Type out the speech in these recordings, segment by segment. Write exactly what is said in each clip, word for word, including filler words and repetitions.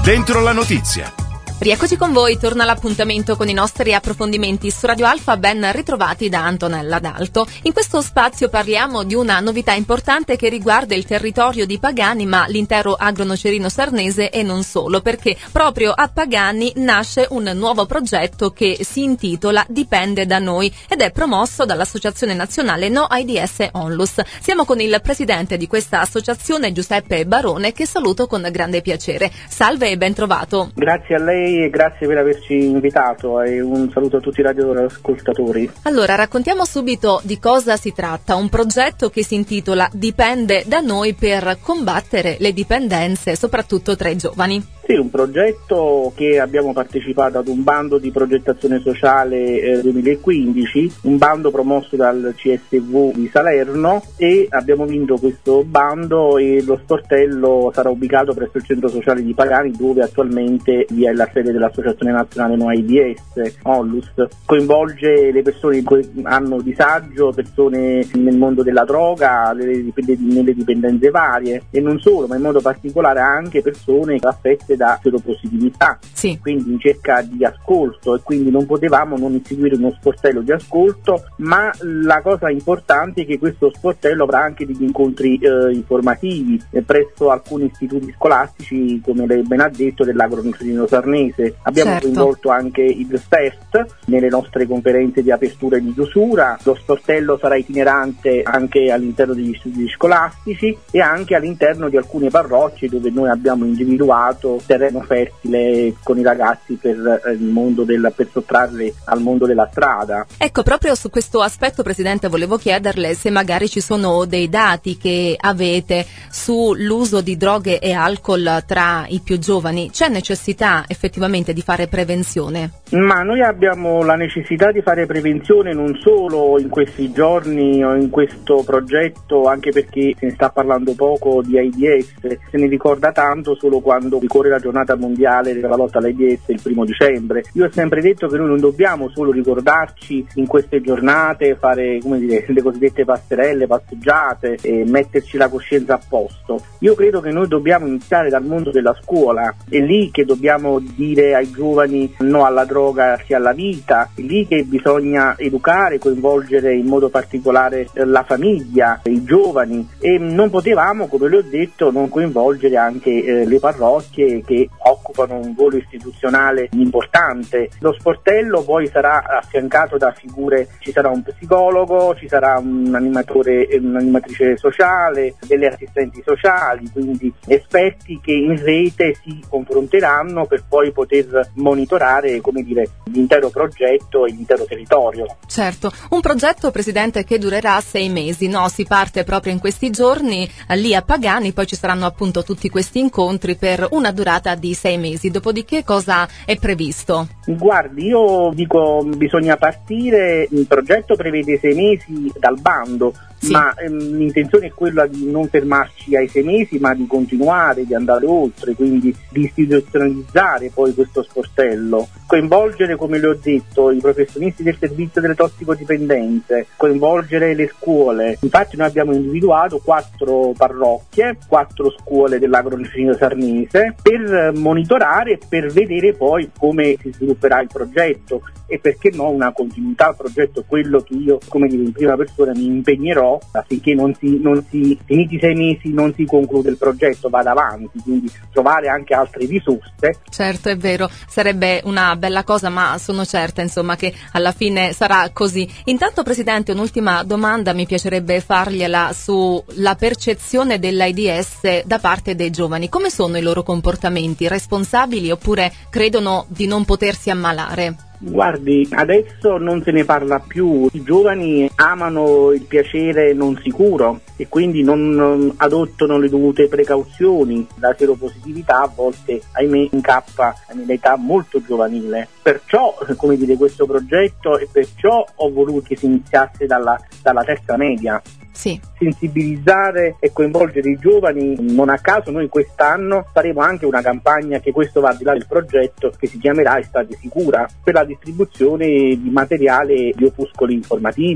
Dentro la notizia. Rieccoci con voi, torna l'appuntamento con i nostri approfondimenti su Radio Alfa, ben ritrovati da Antonella D'Alto. In questo spazio parliamo di una novità importante che riguarda il territorio di Pagani, ma l'intero agronocerino sarnese e non solo, perché proprio a Pagani nasce un nuovo progetto che si intitola Dipende da noi ed è promosso dall'Associazione Nazionale No AIDS Onlus. Siamo con il presidente di questa associazione, Giuseppe Barone, che saluto con grande piacere. Salve e ben trovato. Grazie a lei e grazie per averci invitato e un saluto a tutti i radioascoltatori. Allora, raccontiamo subito di cosa si tratta. Un progetto che si intitola Dipende da noi per combattere le dipendenze, soprattutto tra i giovani. Sì, un progetto che abbiamo partecipato ad un bando di progettazione sociale eh, duemilaquindici, un bando promosso dal C S V di Salerno, e abbiamo vinto questo bando e lo sportello sarà ubicato presso il centro sociale di Pagani, dove attualmente vi è la sede dell'Associazione Nazionale No AIDS Onlus. Coinvolge le persone che hanno disagio, persone nel mondo della droga, nelle dipendenze varie, e non solo, ma in modo particolare anche persone affette da seropositività, sì. Quindi in cerca di ascolto, e quindi non potevamo non istituire uno sportello di ascolto, ma la cosa importante è che questo sportello avrà anche degli incontri eh, informativi eh, presso alcuni istituti scolastici, come lei ben ha detto, dell'agronocerino sarnese. Abbiamo certo. coinvolto anche il S E S T nelle nostre conferenze di apertura e di chiusura. Lo sportello sarà itinerante anche all'interno degli istituti scolastici e anche all'interno di alcune parrocchie, dove noi abbiamo individuato terreno fertile con i ragazzi per eh, il mondo del, per sottrarli al mondo della strada. Ecco, proprio su questo aspetto, Presidente, volevo chiederle se magari ci sono dei dati che avete sull'uso di droghe e alcol tra i più giovani. C'è necessità effettivamente di fare prevenzione? Ma noi abbiamo la necessità di fare prevenzione non solo in questi giorni o in questo progetto, anche perché se ne sta parlando poco di AIDS, se ne ricorda tanto solo quando ricorre la giornata mondiale della lotta all'AIDS il primo dicembre. Io ho sempre detto che noi non dobbiamo solo ricordarci in queste giornate, fare, come dire, le cosiddette passerelle, passeggiate e metterci la coscienza a posto. Io credo che noi dobbiamo iniziare dal mondo della scuola, è lì che dobbiamo dire ai giovani no alla droga sia alla vita, è lì che bisogna educare, coinvolgere in modo particolare la famiglia, i giovani, e non potevamo, come le ho detto, non coinvolgere anche eh, le parrocchie che occupano un ruolo istituzionale importante. Lo sportello poi sarà affiancato da figure, ci sarà un psicologo, ci sarà un animatore e un'animatrice sociale, delle assistenti sociali, quindi esperti che in rete si confronteranno per poi poter monitorare, come dire, l'intero progetto e l'intero territorio. Certo, un progetto, Presidente, che durerà sei mesi, no? Si parte proprio in questi giorni lì a Pagani, poi ci saranno appunto tutti questi incontri per una durata di sei mesi, dopodiché cosa è previsto? Guardi, io dico bisogna partire, il progetto prevede sei mesi dal bando, sì. ma ehm, l'intenzione è quella di non fermarci ai sei mesi, ma di continuare, di andare oltre, quindi di istituzionalizzare poi questo sportello, coinvolgere, come le ho detto, i professionisti del servizio delle tossicodipendenze, coinvolgere le scuole. Infatti noi abbiamo individuato quattro parrocchie, quattro scuole dell'agronocerino sarnese per monitorare e per vedere poi come si svilupperà il progetto e, perché no, una continuità al progetto, quello che io, come dire, in prima persona mi impegnerò affinché non si, non si finiti i sei mesi non si conclude il progetto, vada avanti, quindi trovare anche altre risorse. Certo, è vero, sarebbe una bella cosa, ma sono certa insomma che alla fine sarà così. Intanto, Presidente, un'ultima domanda mi piacerebbe fargliela sulla percezione dell'AIDS da parte dei giovani. Come sono i loro comportamenti? Responsabili oppure credono di non potersi ammalare? Guardi, adesso non se ne parla più, i giovani amano il piacere non sicuro e quindi non, non adottano le dovute precauzioni. La seropositività a volte, ahimè, incappa nell'età molto giovanile. Perciò, come dire, questo progetto, e perciò ho voluto che si iniziasse dalla, dalla terza media. Sì. Sensibilizzare e coinvolgere i giovani. Non a caso noi quest'anno faremo anche una campagna, che questo va al di là del progetto, che si chiamerà Estate Sicura, per la distribuzione di materiale di opuscoli informativi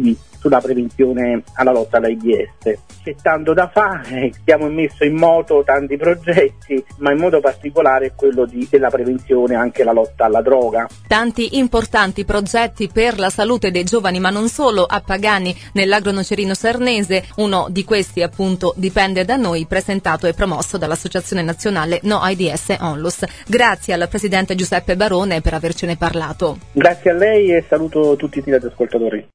sulla prevenzione alla lotta all'AIDS. C'è tanto da fare, abbiamo messo in moto tanti progetti, ma in modo particolare quello di, della prevenzione anche la lotta alla droga. Tanti importanti progetti per la salute dei giovani, ma non solo, a Pagani nell'Agro Nocerino Sarnese. Uno di questi appunto Dipende da noi, presentato e promosso dall'Associazione Nazionale No AIDS Onlus. Grazie al Presidente Giuseppe Barone per avercene parlato. Grazie a lei e saluto tutti i radioascoltatori.